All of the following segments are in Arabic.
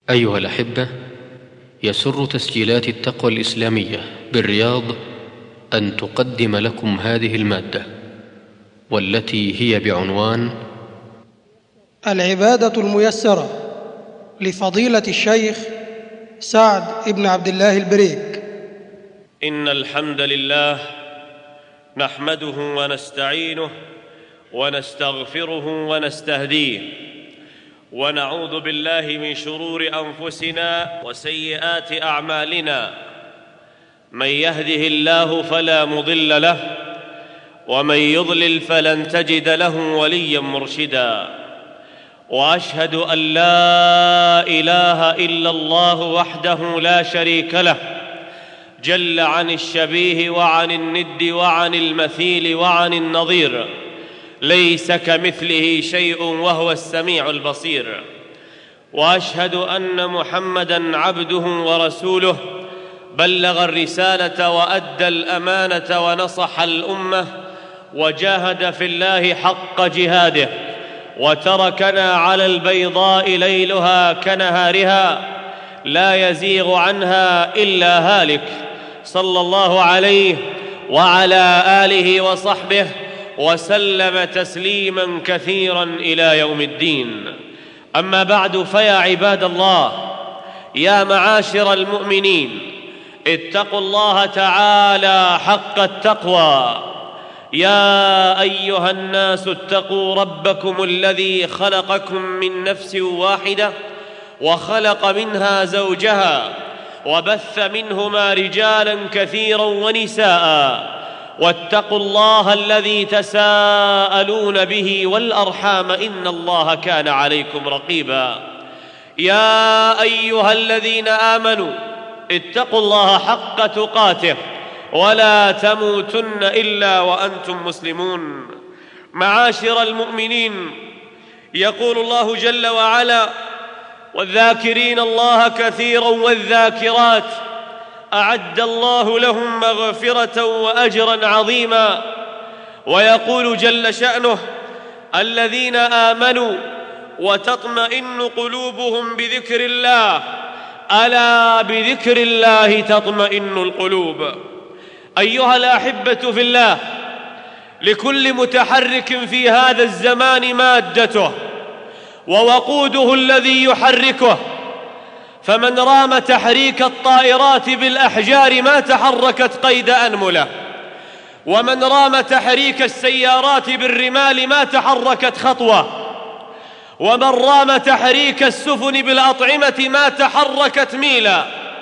أيها الأحبة، يسر تسجيلات التقوى الإسلامية بالرياض أن تقدم لكم هذه المادة، والتي هي بعنوان العبادة الميسرة لفضيلة الشيخ سعد بن عبد الله البريك. إن الحمد لله نحمده ونستعينه ونستغفره ونستهديه، ونعوذ بالله من شرور أنفسنا وسيئات أعمالنا. من يهده الله فلا مضل له، ومن يضلل فلن تجد له وليا مرشدا. وأشهد أن لا إله إلا الله وحده لا شريك له، جل عن الشبيه وعن الند وعن المثيل وعن النظير، ليس كمثله شيء وهو السميع البصير. وأشهد أن محمدًا عبده ورسوله، بلغ الرسالة وأدى الأمانة ونصح الأمة، وجاهد في الله حق جهاده، وتركنا على البيضاء ليلها كنهارها لا يزيغ عنها إلا هالك، صلى الله عليه وعلى آله وصحبه وسلم تسليما كثيرا إلى يوم الدين. أما بعد، فيا عباد الله، يا معاشر المؤمنين، اتقوا الله تعالى حق التقوى. يا أيها الناس اتقوا ربكم الذي خلقكم من نفس واحدة، وخلق منها زوجها، وبث منهما رجالا كثيرا ونساء. واتقوا الله الذي تساءلون به والأرحام، إن الله كان عليكم رقيبا. يا أيها الذين آمنوا اتقوا الله حق تقاته، ولا تموتن إلا وأنتم مسلمون. معاشر المؤمنين، يقول الله جل وعلا: والذاكرين الله كثيرا والذاكرات أعد الله لهم مغفرة وأجرا عظيما. ويقول جل شأنه: الذين آمنوا وتطمئن قلوبهم بذكر الله، ألا بذكر الله تطمئن القلوب. أيها الأحبة في الله، لكل متحرك في هذا الزمان مادته ووقوده الذي يحركه، فمن رام تحريك الطائرات بالأحجار ما تحركت قيد أنملة، ومن رام تحريك السيارات بالرمال ما تحركت خطوة، ومن رام تحريك السفن بالأطعمة ما تحركت ميلا.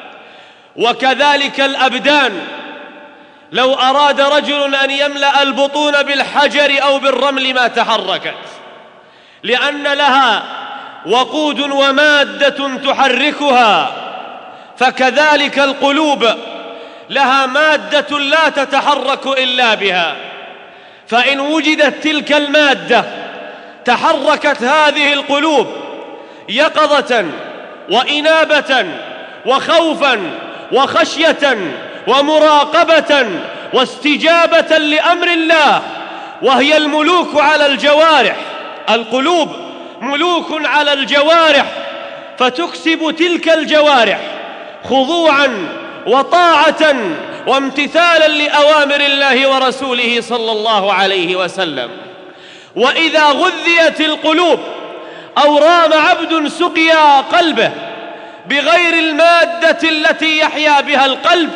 وكذلك الأبدان، لو أراد رجل أن يملأ البطون بالحجر أو بالرمل ما تحركت، لأن لها وقود ومادة تحركها. فكذلك القلوب لها مادة لا تتحرك إلا بها، فإن وجدت تلك المادة تحركت هذه القلوب يقظة وإنابة وخوفا وخشية ومراقبة واستجابة لأمر الله، وهي الملوك على الجوارح. القلوب ملوك على الجوارح، فتكسب تلك الجوارح خضوعا وطاعة وامتثالا لأوامر الله ورسوله صلى الله عليه وسلم. وإذا غذيت القلوب أو رام عبد سقيا قلبه بغير المادة التي يحيا بها القلب،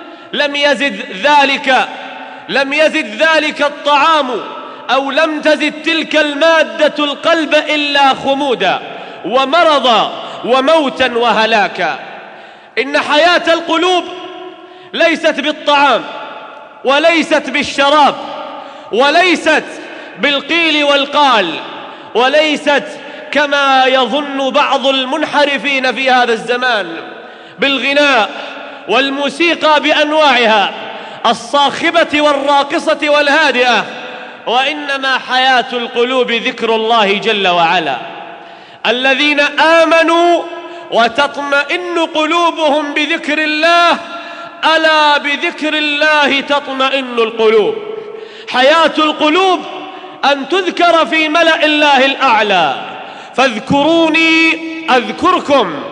لم يزد ذلك الطعام أو لم تزد تلك المادة القلب إلا خمودا ومرضا وموتا وهلاكا. إن حياة القلوب ليست بالطعام، وليست بالشراب، وليست بالقيل والقال، وليست كما يظن بعض المنحرفين في هذا الزمان بالغناء والموسيقى بأنواعها الصاخبة والراقصة والهادئة، وإنما حياة القلوب ذكر الله جل وعلا. الذين آمنوا وتطمئن قلوبهم بذكر الله، ألا بذكر الله تطمئن القلوب. حياة القلوب أن تذكر في ملأ الله الأعلى، فاذكروني أذكركم.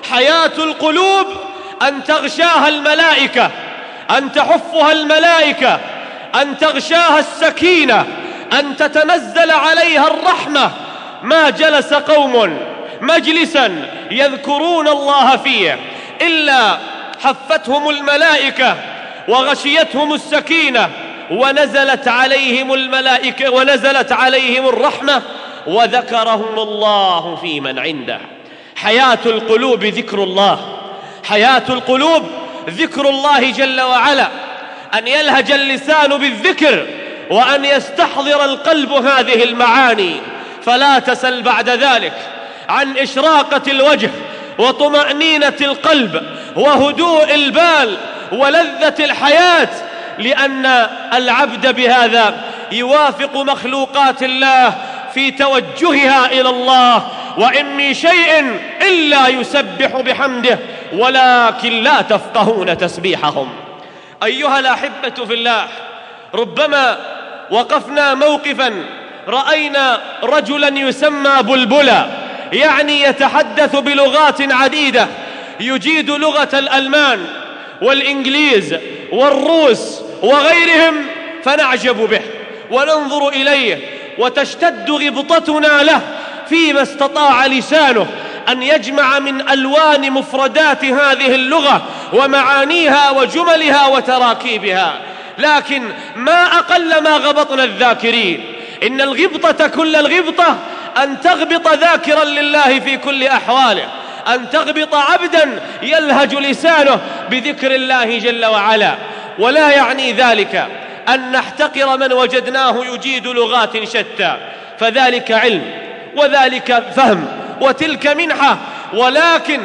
حياة القلوب أن تغشاها الملائكة، أن تحفها الملائكة، أن تغشاها السكينة، أن تتنزل عليها الرحمة. ما جلس قوم مجلسا يذكرون الله فيه إلا حفتهم الملائكة وغشيتهم السكينة ونزلت عليهم الملائكة ونزلت عليهم الرحمة وذكرهم الله في من عنده. حياة القلوب ذكر الله، حياة القلوب ذكر الله جل وعلا، أن يلهج اللسان بالذكر وأن يستحضر القلب هذه المعاني. فلا تسل بعد ذلك عن إشراقة الوجه وطمأنينة القلب وهدوء البال ولذة الحياة، لأن العبد بهذا يوافق مخلوقات الله في توجهها إلى الله. وإن من شيء إلا يسبح بحمده ولكن لا تفقهون تسبيحهم. أيها الأحبة في الله، ربما وقفنا موقفا رأينا رجلا يسمى بلبلا، يعني يتحدث بلغات عديدة، يجيد لغة الألمان والإنجليز والروس وغيرهم، فنعجب به وننظر إليه وتشتد غبطتنا له فيما استطاع لسانه أن يجمع من ألوان مفردات هذه اللغة ومعانيها وجملها وتراكيبها. لكن ما أقل ما غبطنا الذاكرين. إن الغبطة كل الغبطة أن تغبط ذاكرا لله في كل أحواله، أن تغبط عبدا يلهج لسانه بذكر الله جل وعلا. ولا يعني ذلك أن نحتقر من وجدناه يجيد لغات شتى، فذلك علم وذلك فهم وتلك منحة، ولكن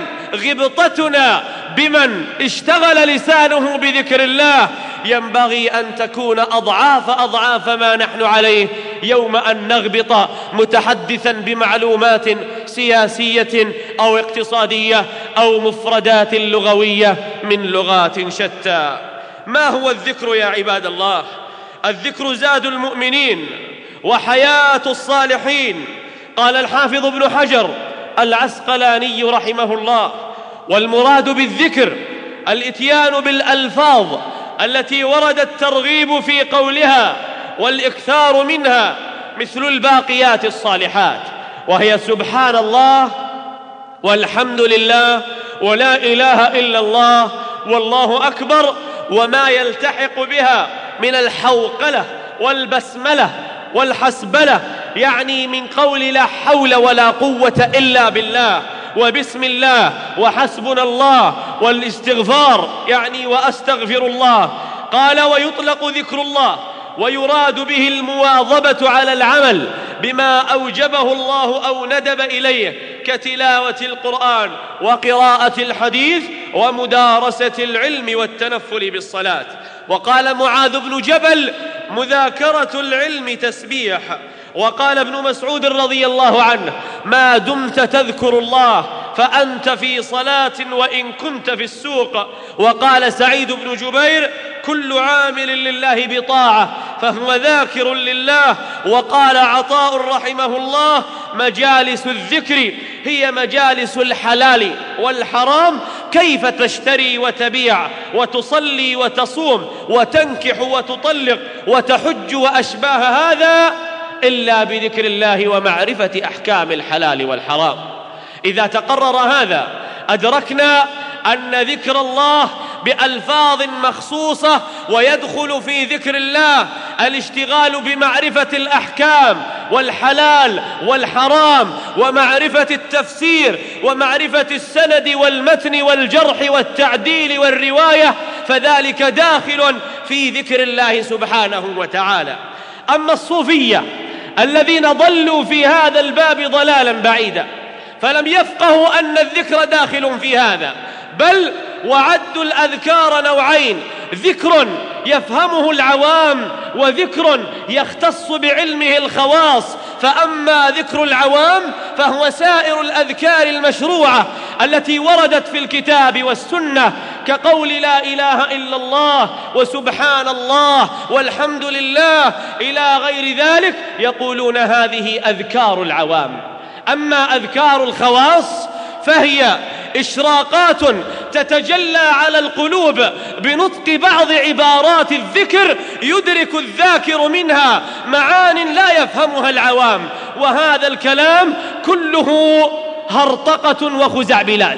غبطتنا بمن اشتغل لسانه بذكر الله ينبغي أن تكون أضعاف ما نحن عليه يوم أن نغبط متحدثا بمعلومات سياسية أو اقتصادية أو مفردات لغوية من لغات شتى. ما هو الذكر يا عباد الله؟ الذكر زاد المؤمنين وحياة الصالحين. قال الحافظ ابن حجر العسقلاني رحمه الله: والمراد بالذكر الاتيان بالألفاظ التي ورد الترغيب في قولها والإكثار منها، مثل الباقيات الصالحات، وهي سبحان الله والحمد لله ولا إله إلا الله والله أكبر، وما يلتحق بها من الحوقلة والبسملة والحسبلة، يعني من قول لا حول ولا قوة إلا بالله، وبسم الله، وحسبنا الله، والاستغفار يعني وأستغفر الله. قال: ويطلق ذكر الله ويراد به المواظبة على العمل بما أوجبه الله أو ندب إليه، كتلاوة القرآن وقراءة الحديث ومدارسة العلم والتنفل بالصلاة. وقال معاذ بن جبل: مذاكرة العلم تسبيح. وقال ابن مسعود رضي الله عنه: ما دمت تذكر الله فأنت في صلاة وإن كنت في السوق. وقال سعيد بن جبير: كل عامل لله بطاعة فهو ذاكر لله. وقال عطاء رحمه الله: مجالس الذكر هي مجالس الحلال والحرام، كيف تشتري وتبيع وتصلي وتصوم وتنكح وتطلق وتحج وأشباه هذا إلا بذكر الله ومعرفة أحكام الحلال والحرام. إذا تقرر هذا أدركنا أن ذكر الله بألفاظ مخصوصة، ويدخل في ذكر الله الاشتغال بمعرفة الأحكام والحلال والحرام ومعرفة التفسير ومعرفة السند والمتن والجرح والتعديل والرواية، فذلك داخل في ذكر الله سبحانه وتعالى. أما الصوفية الذين ضلوا في هذا الباب ضلالا بعيدا فلم يفقهوا أن الذكر داخل في هذا، بل وعدوا الأذكار نوعين: ذكر يفهمه العوام وذكر يختص بعلمه الخواص. فأما ذكر العوام فهو سائر الأذكار المشروعة التي وردت في الكتاب والسنة، كقول لا إله إلا الله وسبحان الله والحمد لله إلى غير ذلك، يقولون هذه أذكار العوام. أما أذكار الخواص فهي إشراقات تتجلى على القلوب بنطق بعض عبارات الذكر يدرك الذاكر منها معان لا يفهمها العوام، وهذا الكلام كله هرطقة وخزعبلات.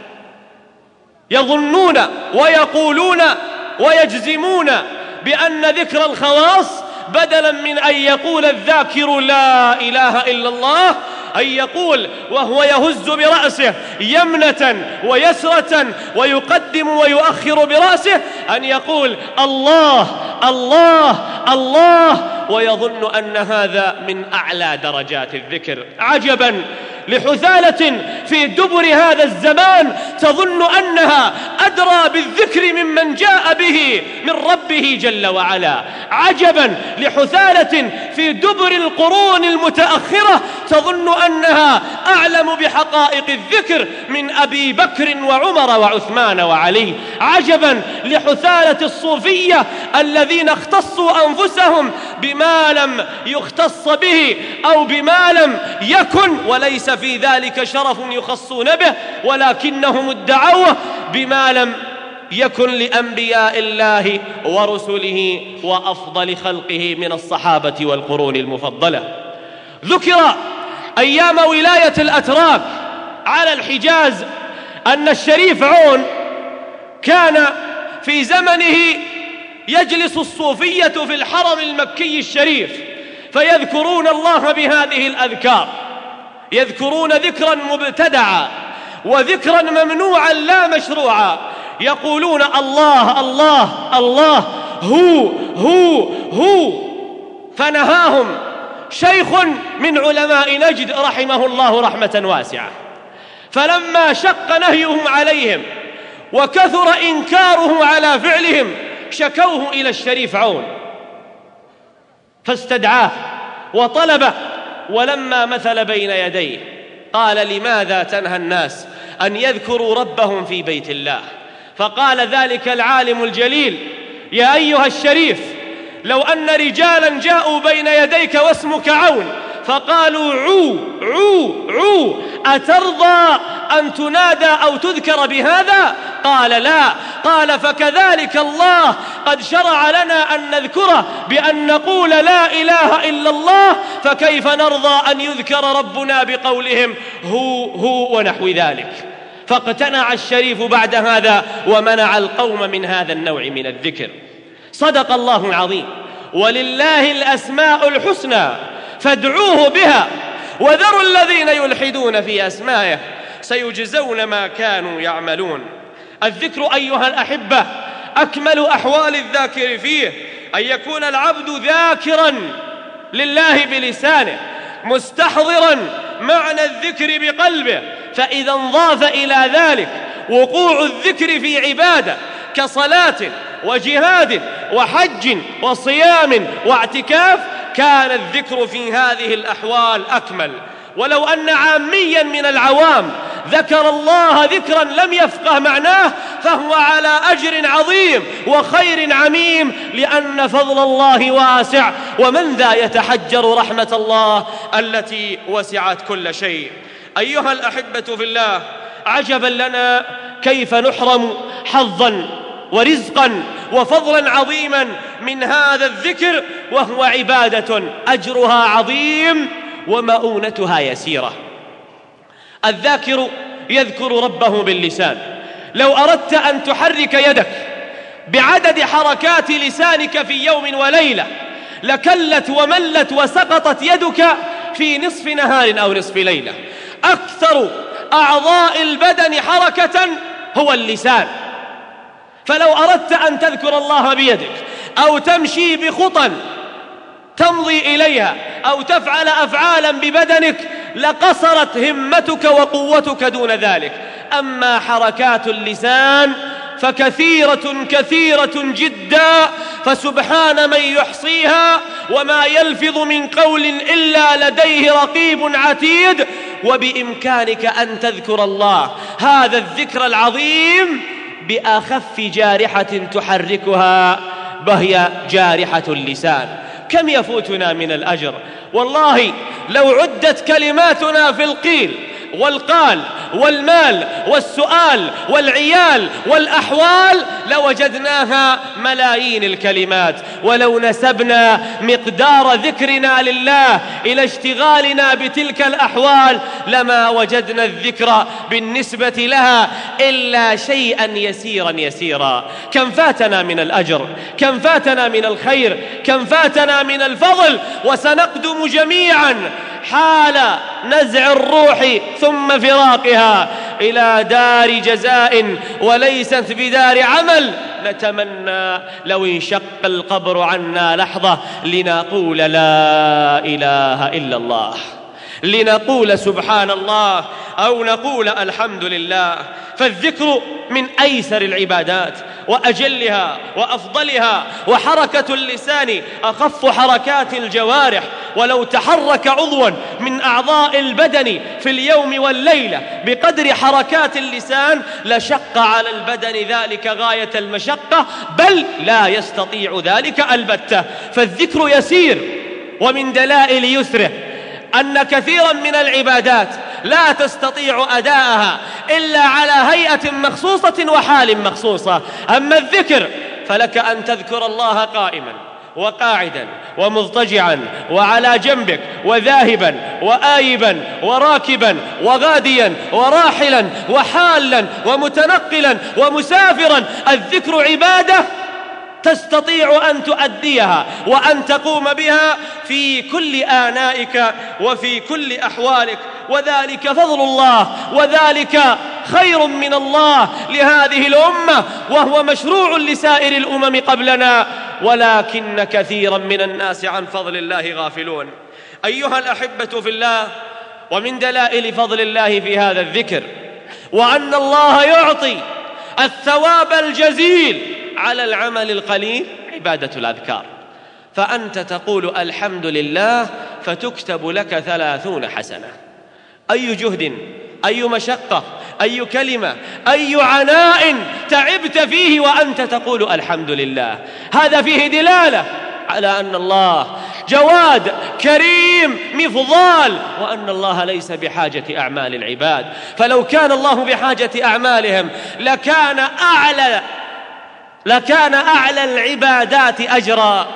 يظنون ويقولون ويجزمون بأن ذكر الخواص بدلا من أن يقول الذاكر لا إله إلا الله، أن يقول وهو يهز برأسه يمنة ويسرة ويقدم ويؤخر برأسه، أن يقول الله الله الله، ويظن أن هذا من أعلى درجات الذكر. عجبا لحثالة في دبر هذا الزمان تظن أنها أدرى بالذكر ممن جاء به من ربه جل وعلا. عجبا لحثالة في دبر القرون المتأخرة تظن أنها أعلم بحقائق الذكر من أبي بكر وعمر وعثمان وعلي. عجبا لحثالة الصوفية الذين اختصوا أنفسهم بما لم يختص به أو بما لم يكن، وليس في ذلك شرف يخصون به، ولكنهم ادعوه بما لم يكن لأنبياء الله ورسله وأفضل خلقه من الصحابة والقرون المفضلة. ذكر أيام ولاية الأتراك على الحجاز أن الشريف عون كان في زمنه يجلس الصوفية في الحرم المكي الشريف فيذكرون الله بهذه الأذكار، يذكرون ذكرا مبتدعا وذكرا ممنوعا لا مشروعا، يقولون الله الله الله هو هو هو. فنهاهم شيخ من علماء نجد رحمه الله رحمة واسعة، فلما شق نهيهم عليهم وكثر إنكاره على فعلهم شكوه إلى الشريف عون فاستدعاه وطلبه، ولما مثل بين يديه قال لماذا تنهى الناس أن يذكروا ربهم في بيت الله؟ فقال ذلك العالم الجليل يا أيها الشريف لو أن رجالا جاءوا بين يديك واسمك عون فقالوا عو عو عو أترضى أن تنادى أو تذكر بهذا؟ قال لا. قال فكذلك الله قد شرع لنا أن نذكره بأن نقول لا إله إلا الله، فكيف نرضى أن يذكر ربنا بقولهم هو هو ونحو ذلك؟ فاقتنع الشريف بعد هذا ومنع القوم من هذا النوع من الذكر. صدق الله العظيم، ولله الأسماء الحسنى فادعوه بها وذروا الذين يلحدون في أسمائه سيجزون ما كانوا يعملون. الذكر أيها الأحبة أكمل أحوال الذاكر فيه أن يكون العبد ذاكرا لله بلسانه مستحضرا معنى الذكر بقلبه، فإذا انضاف إلى ذلك وقوع الذكر في عبادة كصلاة وجهاد وحج وصيام واعتكاف كان الذكر في هذه الأحوال أكمل. ولو أن عاميا من العوام ذكر الله ذكرا لم يفقه معناه فهو على أجر عظيم وخير عميم، لأن فضل الله واسع، ومن ذا يتحجر رحمة الله التي وسعت كل شيء. أيها الأحبة في الله، عجبا لنا كيف نحرم حظا ورزقا وفضلا عظيما من هذا الذكر، وهو عبادة أجرها عظيم ومؤونتها يسيرة. الذاكر يذكر ربه باللسان. لو أردت أن تحرك يدك بعدد حركات لسانك في يوم وليلة لكلت وملت وسقطت يدك في نصف نهار أو نصف ليلة. أكثر أعضاء البدن حركة هو اللسان، فلو أردت أن تذكر الله بيدك أو تمشي بخطى تمضي إليها أو تفعل أفعالا ببدنك لقصرت همتك وقوتك دون ذلك. أما حركات اللسان فكثيرة كثيرة جدا، فسبحان من يحصيها وما يلفظ من قول إلا لديه رقيب عتيد. وبإمكانك أن تذكر الله هذا الذكر العظيم بأخف جارحة تحركها وهي جارحة اللسان. كم يفوتنا من الأجر؟ والله لو عدت كلماتنا في القيل والقال والمال والسؤال والعيال والأحوال لوجدناها ملايين الكلمات، ولو نسبنا مقدار ذكرنا لله إلى اشتغالنا بتلك الأحوال لما وجدنا الذكر بالنسبة لها إلا شيئا يسيرا يسيرا. كم فاتنا من الأجر، كم فاتنا من الخير، كم فاتنا من الفضل، وسنقدم جميعا حال نزع الروح ثم فراقها إلى دار جزاء وليست بدار عمل. نتمنى لو انشق القبر عنا لحظة لنقول لا إله إلا الله، لنقول سبحان الله، أو نقول الحمد لله. فالذكر من أيسر العبادات وأجلها وأفضلها، وحركة اللسان أخف حركات الجوارح، ولو تحرك عضوا من أعضاء البدن في اليوم والليلة بقدر حركات اللسان لشق على البدن ذلك غاية المشقة، بل لا يستطيع ذلك البتة. فالذكر يسير، ومن دلائل يسره أن كثيرا من العبادات لا تستطيع أداءها إلا على هيئة مخصوصة وحال مخصوصة. أما الذكر فلك أن تذكر الله قائما وقاعدا ومضطجعا وعلى جنبك وذاهبا وآيبا وراكبا وغاديا وراحلا وحالا ومتنقلا ومسافرا. الذكر عبادة تستطيع أن تؤديها وأن تقوم بها في كل آنائك وفي كل أحوالك، وذلك فضل الله، وذلك خير من الله لهذه الأمة، وهو مشروع لسائر الأمم قبلنا، ولكن كثيرا من الناس عن فضل الله غافلون. أيها الأحبة في الله، ومن دلائل فضل الله في هذا الذكر وأن الله يعطي الثواب الجزيل على العمل القليل عبادة الأذكار. فأنت تقول الحمد لله فتكتب لك 30 حسنة. أي جهد، أي مشقة، أي كلمة، أي عناء تعبت فيه وأنت تقول الحمد لله. هذا فيه دلالة على أن الله جواد كريم مفضال، وأن الله ليس بحاجة أعمال العباد. فلو كان الله بحاجة أعمالهم لكان أعلى العبادات أجرا،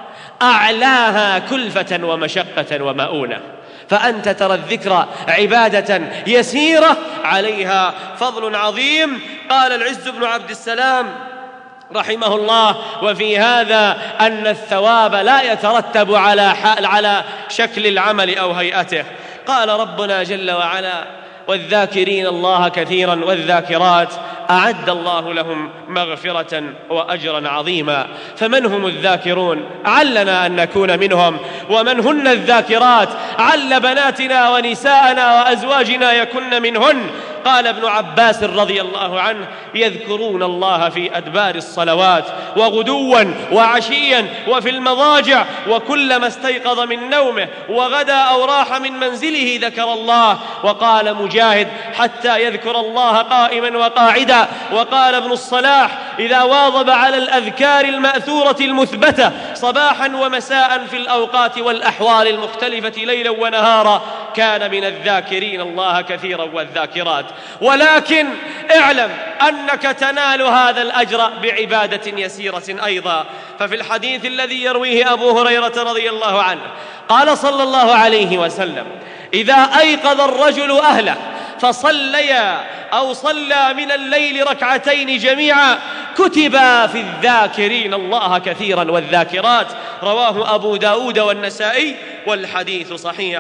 أعلاها كلفة ومشقة ومؤونة. فأنت ترى الذكر عبادة يسيرة عليها فضل عظيم. قال العز بن عبد السلام رحمه الله: وفي هذا أن الثواب لا يترتب على شكل العمل أو هيئته. قال ربنا جل وعلا: والذاكرين الله كثيرا والذاكرات أعد الله لهم مغفرة وأجرا عظيما. فمن هم الذاكرون؟ علنا أن نكون منهم. ومن هن الذاكرات؟ عل بناتنا ونساءنا وأزواجنا يكن منهن. قال ابن عباس رضي الله عنه: يذكرون الله في أدبار الصلوات وغدوا وعشيا وفي المضاجع، وكلما استيقظ من نومه وغدا أو راح من منزله ذكر الله. وقال مجاهد: حتى يذكر الله قائما وقاعدا. وقال ابن الصلاح: إذا واظب على الأذكار المأثورة المثبتة صباحا ومساء في الأوقات والأحوال المختلفة ليلا ونهارا كان من الذاكرين الله كثيرا والذاكرات. ولكن اعلم أنك تنال هذا الأجر بعبادة يسيرة أيضا. ففي الحديث الذي يرويه أبو هريرة رضي الله عنه قال صلى الله عليه وسلم: إذا أيقظ الرجل أهله فصليا أو صلى من الليل ركعتين جميعا كتبا في الذاكرين الله كثيرا والذاكرات. رواه أبو داود والنسائي والحديث صحيح.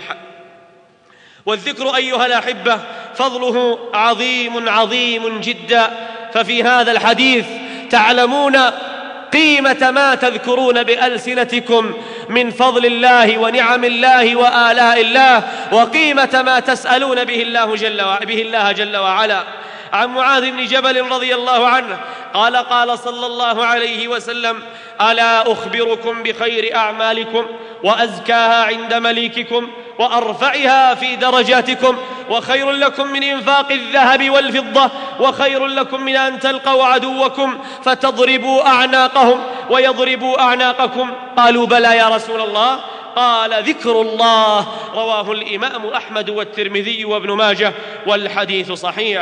والذكر أيها الأحبة فضله عظيم عظيم جدا. ففي هذا الحديث تعلمون قيمة ما تذكرون بألسنتكم من فضل الله ونعم الله وآلاء الله، وقيمة ما تسألون به الله جل وعلا. عن معاذ بن جبل رضي الله عنه قال صلى الله عليه وسلم: ألا أخبركم بخير أعمالكم وأزكاها عند مليككم وأرفعها في درجاتكم، وخير لكم من إنفاق الذهب والفضة، وخير لكم من أن تلقوا عدوكم فتضربوا أعناقهم، ويضربوا أعناقكم؟ قالوا بلى يا رسول الله. قال ذكر الله. رواه الإمام أحمد والترمذي وابن ماجه والحديث صحيح.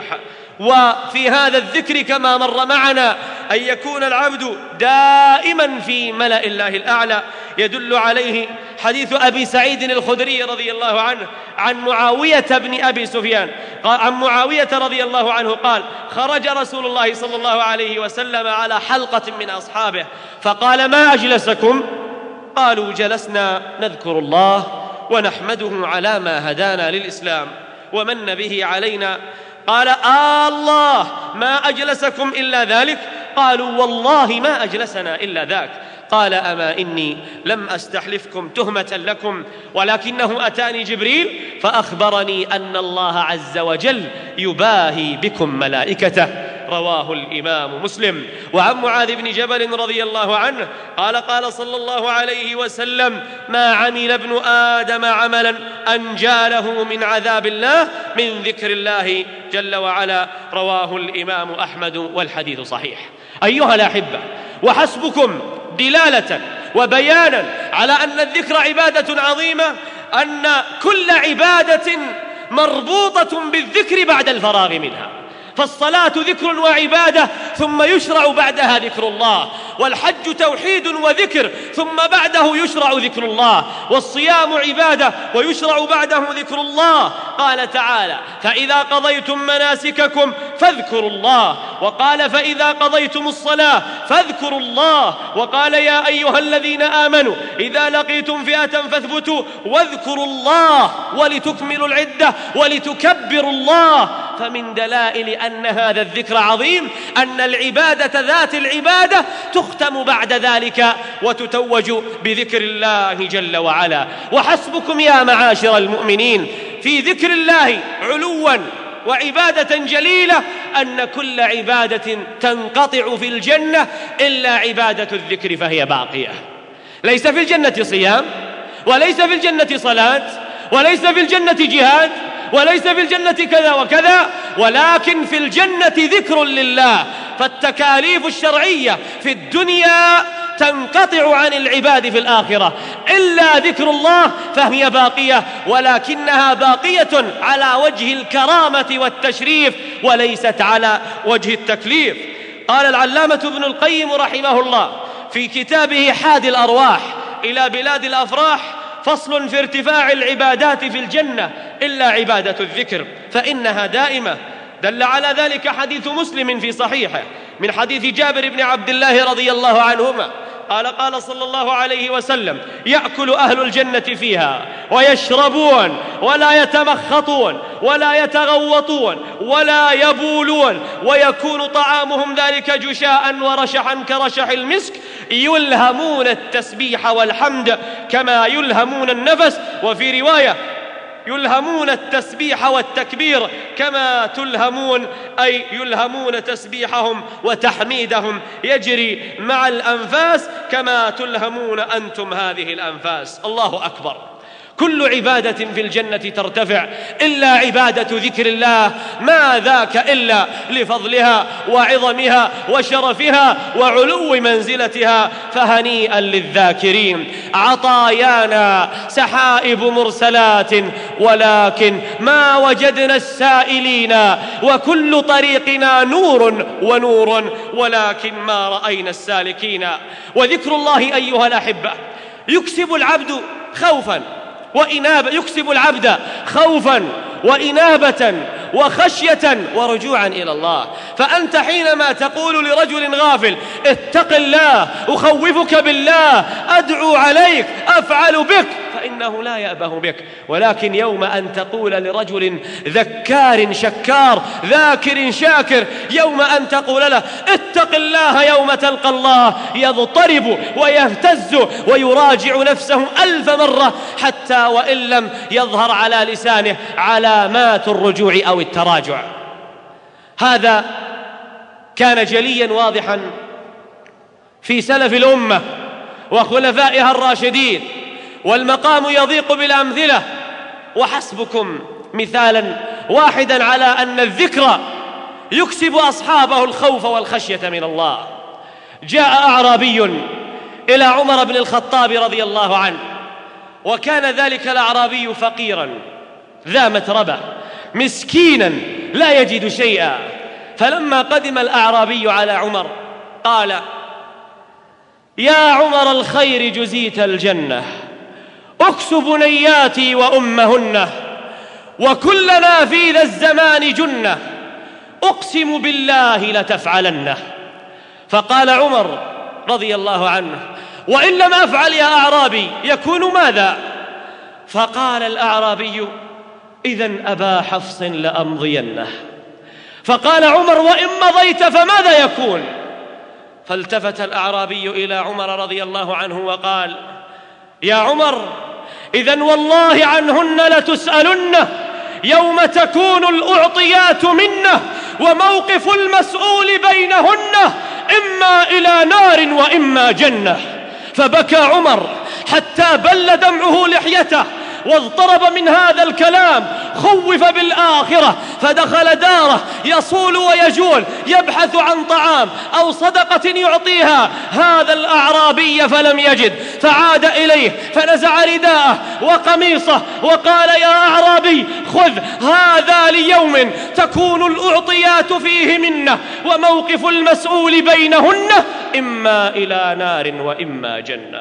وفي هذا الذكر كما مر معنا أن يكون العبد دائما في ملأ الله الأعلى، يدل عليه حديث أبي سعيد الخدري رضي الله عنه عن معاوية بن أبي سفيان، عن معاوية رضي الله عنه قال: خرج رسول الله صلى الله عليه وسلم على حلقة من أصحابه فقال: ما أجلسكم؟ قالوا: جلسنا نذكر الله ونحمده على ما هدانا للإسلام ومن به علينا. قال: الله ما أجلسكم إلا ذلك؟ قالوا: والله ما أجلسنا إلا ذاك. قال: أما إني لم أستحلفكم تهمة لكم، ولكنه أتاني جبريل فأخبرني أن الله عز وجل يباهي بكم ملائكته. رواه الإمام مسلم. وعن معاذ بن جبل رضي الله عنه قال: قال صلى الله عليه وسلم: ما عمل ابن آدم عملا أنجى له من عذاب الله من ذكر الله جل وعلا. رواه الإمام أحمد والحديث صحيح. أيها الأحبة، وحسبكم دلالة وبيانا على أن الذكر عبادة عظيمة أن كل عبادة مربوطة بالذكر بعد الفراغ منها. فالصلاة ذكر وعبادة ثم يشرع بعدها ذكر الله، والحج توحيد وذكر ثم بعده يشرع ذكر الله، والصيام عبادة ويشرع بعده ذكر الله. قال تعالى: فإذا قضيتم مناسككم فاذكروا الله. وقال: فإذا قضيتم الصلاة فاذكروا الله. وقال: يا أيها الذين آمنوا إذا لقيتم فئة فاثبتوا واذكروا الله ولتكملوا العدة ولتكبروا الله. فمن دلائل أن هذا الذكر عظيم أن العبادة ذات العبادة تختم بعد ذلك وتتوج بذكر الله جل وعلا. وحسبكم يا معاشر المؤمنين في ذكر الله علوا وعبادة جليلة أن كل عبادة تنقطع في الجنة إلا عبادة الذكر فهي باقية. ليس في الجنة صيام، وليس في الجنة صلاة، وليس في الجنة جهاد، وليس في الجنة كذا وكذا، ولكن في الجنة ذكر لله. فالتكاليف الشرعية في الدنيا تنقطع عن العباد في الآخرة، إلا ذكر الله فهي باقية، ولكنها باقية على وجه الكرامة والتشريف وليست على وجه التكليف. قال العلامة ابن القيم رحمه الله في كتابه حاد الأرواح إلى بلاد الأفراح: فصل في ارتفاع العبادات في الجنة إلا عبادة الذكر فإنها دائمة. دل على ذلك حديث مسلم في صحيحه من حديث جابر بن عبد الله رضي الله عنهما قال: قال صلى الله عليه وسلم: يأكل أهل الجنة فيها ويشربون ولا يتمخطون ولا يتغوطون ولا يبولون، ويكون طعامهم ذلك جشاء ورشحا كرشح المسك، يلهمون التسبيح والحمد كما يلهمون النفس، وفي رواية يلهمون التسبيح والتكبير كما تلهمون، أي يلهمون تسبيحهم وتحميدهم يجري مع الأنفاس كما تلهمون أنتم هذه الأنفاس. الله أكبر. كل عبادة في الجنة ترتفع إلا عبادة ذكر الله، ما ذاك إلا لفضلها وعظمها وشرفها وعلو منزلتها، فهنيئا للذاكرين. عطايانا سحائب مرسلات ولكن ما وجدنا السائلين، وكل طريقنا نور ونور ولكن ما رأينا السالكين. وذكر الله أيها الأحبة يكسب العبد خوفا وإنابة، يكسب العبد خوفا وإنابة وخشية ورجوعا إلى الله. فأنت حينما تقول لرجل غافل: اتق الله، أخوفك بالله، أدعو عليك، أفعل بك، فإنه لا يأبه بك. ولكن يوم أن تقول لرجل ذكار شكار ذاكر شاكر، يوم أن تقول له: اتق الله يوم تلقى الله، يضطرب ويهتز ويراجع نفسه 1000 مرة حتى وإن لم يظهر على لسانه علامات الرجوع أو التراجع. هذا كان جليا واضحا في سلف الأمة وخلفائها الراشدين، والمقام يضيق بالأمثلة. وحسبكم مثالا واحدا على أن الذكر يكسب أصحابه الخوف والخشية من الله. جاء أعرابي إلى عمر بن الخطاب رضي الله عنه، وكان ذلك الأعرابي فقيرا ذا متربة مسكينا لا يجد شيئا. فلما قدم الأعرابي على عمر قال: يا عمر الخير جزيت الجنة، أكس بنياتي وأمهن، وكلنا في ذا الزمان جنة، أقسم بالله لتفعلنه. فقال عمر رضي الله عنه: وإن لم أفعل يا أعرابي يكون ماذا؟ فقال الأعرابي: إذن أبا حفص لأمضينه. فقال عمر: وإن مضيت فماذا يكون؟ فالتفت الأعرابي إلى عمر رضي الله عنه وقال: يا عمر، إذن والله عنهن لتسألن يوم تكون الأعطيات منه، وموقف المسؤول بينهن إما إلى نار وإما جنة. فبكى عمر حتى بل دمعه لحيته واضطرب من هذا الكلام، خوف بالآخرة، فدخل داره يصول ويجول يبحث عن طعام أو صدقة يعطيها هذا الأعرابي فلم يجد، فعاد إليه فنزع رداءه وقميصه وقال: يا أعرابي، خذ هذا ليوم تكون الأعطيات فيه منه، وموقف المسؤول بينهن إما إلى نار وإما جنة.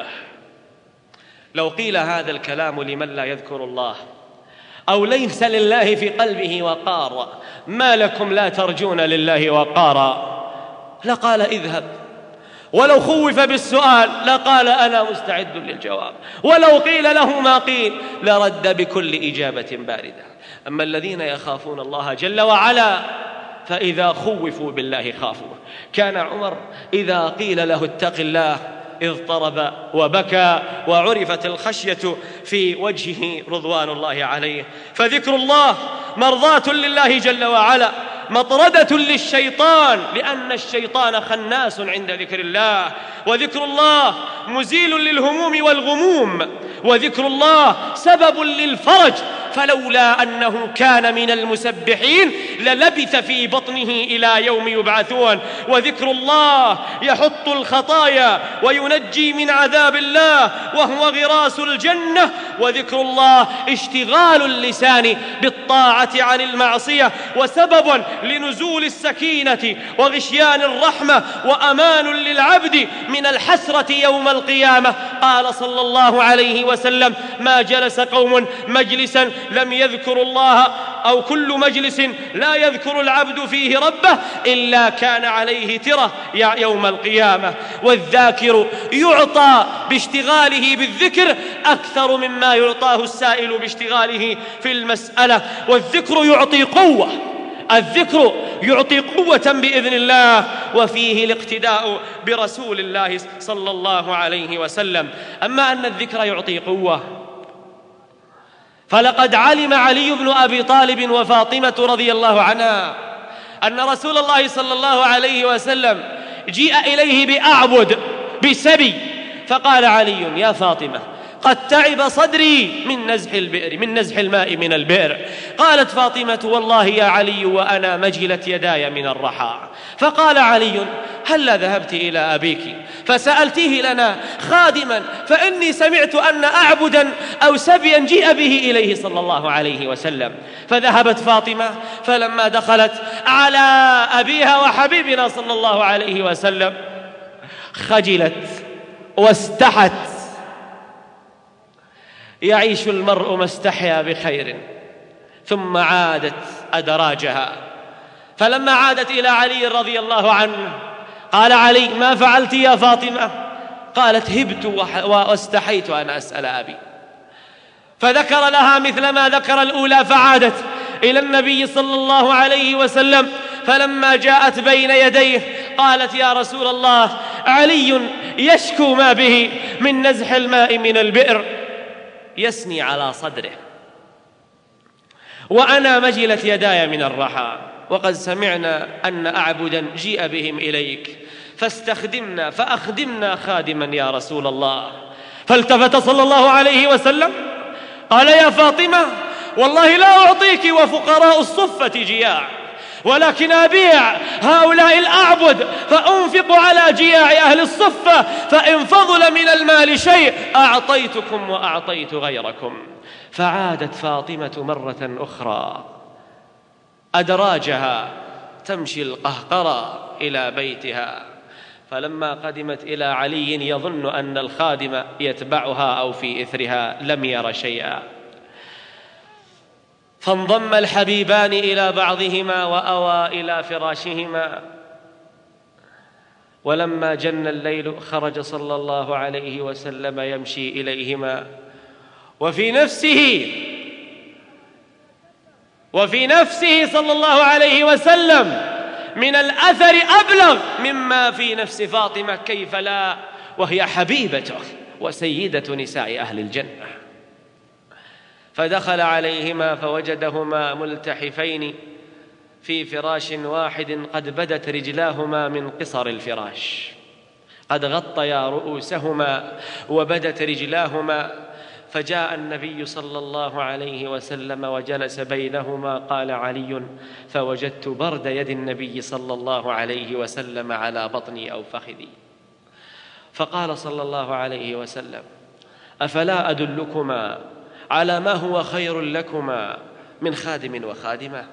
لو قيل هذا الكلام لمن لا يذكر الله أو ليس لله في قلبه وقار: ما لكم لا ترجون لله وقارا؟ لقال: اذهب. ولو خوف بالسؤال لقال: أنا مستعد للجواب. ولو قيل له ما قيل لرد بكل إجابة باردة. أما الذين يخافون الله جل وعلا فإذا خوفوا بالله خافوا. كان عمر إذا قيل له اتق الله اضطرب وبكى، وعرفت الخشية في وجهه رضوان الله عليه. فذكر الله مرضاة لله جل وعلا، مطردة للشيطان، لأن الشيطان خناس عند ذكر الله. وذكر الله مزيل للهموم والغموم، وذكر الله سبب للفرج، فلولا أنه كان من المسبحين للبث في بطنه إلى يوم يبعثون. وذكر الله يحط الخطايا وينجي من عذاب الله، وهو غراس الجنة. وذكر الله اشتغال اللسان بالطاعة عن المعصية، وسبب لنزول السكينة وغشيان الرحمة، وأمان للعبد من الحسرة يوم القيامة. قال صلى الله عليه وسلم: ما جلس قوم مجلسا لم يذكروا الله، أو كل مجلس لا يذكر العبد فيه ربه إلا كان عليه ترة يوم القيامة. والذاكر يعطى باشتغاله بالذكر أكثر مما يعطاه السائل باشتغاله في المسألة. والذكر يعطي قوة، الذكر يعطي قوة بإذن الله، وفيه الاقتداء برسول الله صلى الله عليه وسلم. أما أن الذكر يعطي قوة، فلقد علم علي بن أبي طالب وفاطمة رضي الله عنها أن رسول الله صلى الله عليه وسلم جيء إليه بأعبد بسبي، فقال علي: يا فاطمة، قد تعب صدري من نزح الماء من البئر. قالت فاطمة: والله يا علي وأنا مجلت يداي من الرحى. فقال علي: هلا ذهبت إلى أبيك فسألتيه لنا خادما، فإني سمعت أن أعبدا أو سبيا جيء به إليه صلى الله عليه وسلم. فذهبت فاطمة، فلما دخلت على أبيها وحبيبنا صلى الله عليه وسلم خجلت واستحت. يعيش المرء ما استحيا بخير. ثم عادت أدراجها، فلما عادت إلى علي رضي الله عنه قال علي: ما فعلت يا فاطمة؟ قالت: هبت واستحيت أن أسأل أبي. فذكر لها مثل ما ذكر الأولى، فعادت إلى النبي صلى الله عليه وسلم. فلما جاءت بين يديه قالت: يا رسول الله، علي يشكو ما به من نزح الماء من البئر، يسني على صدره، وأنا مجلت يداي من الرحى، وقد سمعنا أن أعبدا جيء بهم إليك فاستخدمنا فأخدمنا خادما يا رسول الله. فالتفت صلى الله عليه وسلم قال: يا فاطمة، والله لا أعطيك وفقراء الصفة جياع، ولكن أبيع هؤلاء الأعبد أعبد فأنفق على جياع أهل الصفة، فإن فضل من المال شيء أعطيتكم وأعطيت غيركم. فعادت فاطمة مرة أخرى أدراجها تمشي القهقرة إلى بيتها، فلما قدمت إلى علي يظن أن الخادم يتبعها أو في إثرها لم ير شيئا، فانضم الحبيبان إلى بعضهما وأوى إلى فراشهما. ولما جن الليل خرج صلى الله عليه وسلم يمشي إليهما، وفي نفسه صلى الله عليه وسلم من الأثر أبلغ مما في نفس فاطمة، كيف لا وهي حبيبته وسيدة نساء أهل الجنة. فدخل عليهما فوجدهما ملتحفين في فراش واحد، قد بدت رجلاهما من قصر الفراش، قد غطيا رؤوسهما وبدت رجلاهما. فجاء النبي صلى الله عليه وسلم وجلس بينهما. قال علي: فوجدت برد يد النبي صلى الله عليه وسلم على بطني أو فخذي. فقال صلى الله عليه وسلم: أفلا أدلكما على ما هو خير لكما من خادم وخادمة؟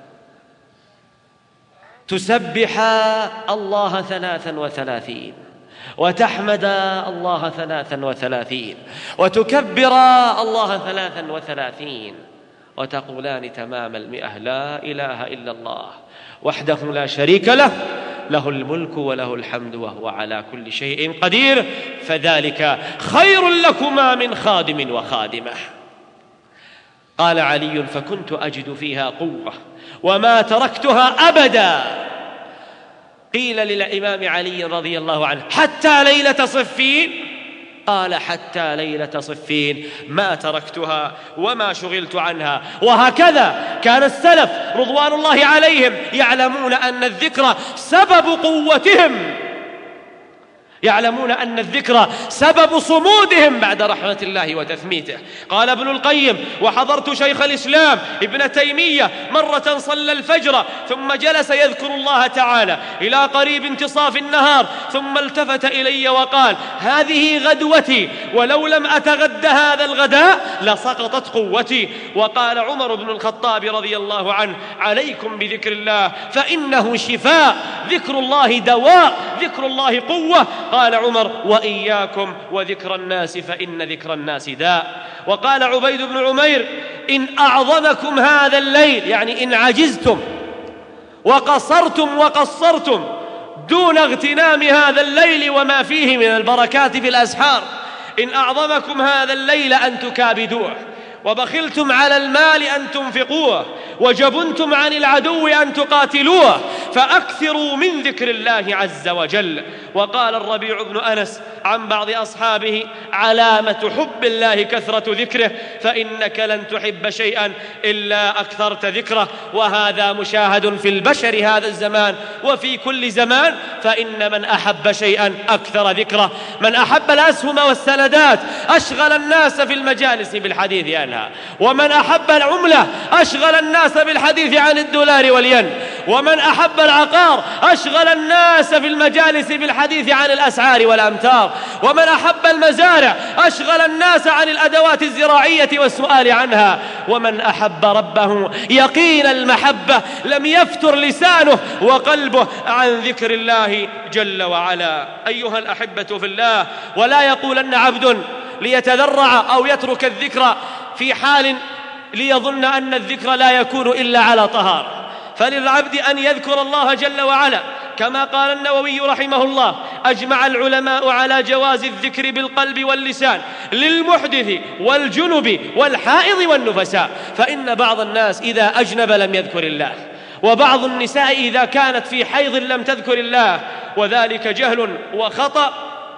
تسبحا الله 33 وتحمد الله 33 وتكبرا الله 33 وتقولان تمام 100: لا إله إلا الله وحده لا شريك له، له الملك وله الحمد وهو على كل شيء قدير، فذلك خير لكما من خادم وخادمة. قال علي: فكنت أجد فيها قوة وما تركتها أبدا. قيل للإمام علي رضي الله عنه: حتى ليلة صفين؟ قال: حتى ليلة صفين ما تركتها وما شغلت عنها. وهكذا كان السلف رضوان الله عليهم يعلمون أن الذكر سبب قوتهم، يعلمون أن الذكر سبب صمودهم بعد رحمة الله وتثميته. قال ابن القيم: وحضرت شيخ الإسلام ابن تيمية مرة صلى الفجر ثم جلس يذكر الله تعالى إلى قريب انتصاف النهار، ثم التفت إلي وقال: هذه غدوتي، ولو لم أتغد هذا الغداء لسقطت قوتي. وقال عمر بن الخطاب رضي الله عنه: عليكم بذكر الله فإنه شفاء، ذكر الله دواء، ذكر الله قوة. قال عمر: وإياكم وذكر الناس فإن ذكر الناس داء. وقال عبيد بن عمير: إن أعظمكم هذا الليل، يعني إن عجزتم وقصرتم دون اغتنام هذا الليل وما فيه من البركات في الأسحار، إن أعظمكم هذا الليل أن تكابدوه، وبخلتم على المال أن تنفقوه، وجبنتم عن العدو أن تقاتلوه، فأكثروا من ذكر الله عز وجل. وقال الربيع بن أنس عن بعض أصحابه: علامة حب الله كثرة ذكره، فإنك لن تحب شيئا إلا أكثرت ذكره. وهذا مشاهد في البشر هذا الزمان وفي كل زمان، فإن من أحب شيئا أكثر ذكره. من أحب الأسهم والسندات أشغل الناس في المجالس بالحديث عنها، ومن أحب العملة أشغل الناس بالحديث عن الدولار والين، ومن أحب العقار أشغل الناس في المجالس بالحديث عن الأسعار والأمتار، ومن أحب المزارع أشغل الناس عن الأدوات الزراعية والسؤال عنها، ومن أحب ربه يقين المحبة لم يفتر لسانه وقلبه عن ذكر الله جل وعلا. أيها الأحبة في الله، ولا يقولن عبد ليتذرع أو يترك الذكر في حال ليظن أن الذكر لا يكون إلا على طهارة، فللعبد أن يذكر الله جل وعلا. كما قال النووي رحمه الله: أجمع العلماء على جواز الذكر بالقلب واللسان للمحدث والجنب والحائض والنفساء، فإن بعض الناس إذا أجنب لم يذكر الله، وبعض النساء إذا كانت في حيض لم تذكر الله، وذلك جهل وخطأ.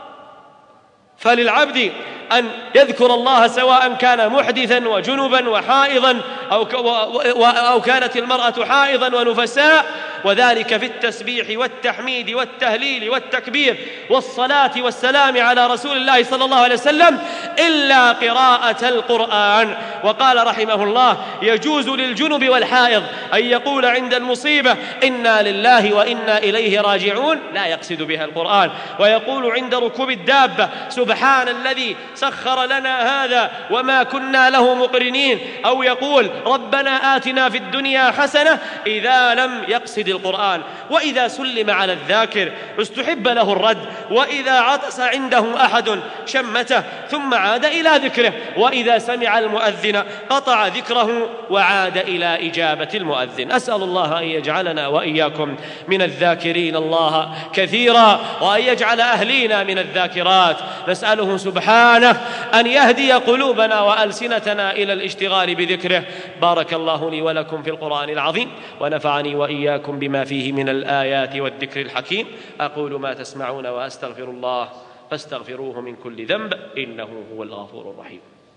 فللعبد أن يذكر الله سواء كان محدثا وجنبا وحائضا أو كانت المرأة حائضا ونفساء، وذلك في التسبيح والتحميد والتهليل والتكبير والصلاة والسلام على رسول الله صلى الله عليه وسلم إلا قراءة القرآن. وقال رحمه الله: يجوز للجنب والحائض أن يقول عند المصيبة إنا لله وإنا إليه راجعون، لا يقصد بها القرآن، ويقول عند ركوب الدابة سبحان الذي سخر لنا هذا وما كنا له مقرنين، أو يقول ربنا آتنا في الدنيا حسنة إذا لم يقصد القرآن. وإذا سلم على الذاكر استحب له الرد، وإذا عطس عنده أحد شمته ثم عاد إلى ذكره، وإذا سمع المؤذن قطع ذكره وعاد إلى إجابة المؤذن. أسأل الله أن يجعلنا وإياكم من الذاكرين الله كثيرا، وأن يجعل أهلينا من الذاكرات. نسأله سبحانه أن يهدي قلوبنا وألسنتنا إلى الاشتغال بذكره. بارك الله لي ولكم في القرآن العظيم، ونفعني وإياكم بما فيه من الآيات والذكر الحكيم. أقول ما تسمعون وأستغفر الله فاستغفروه من كل ذنب إنه هو الغفور الرحيم.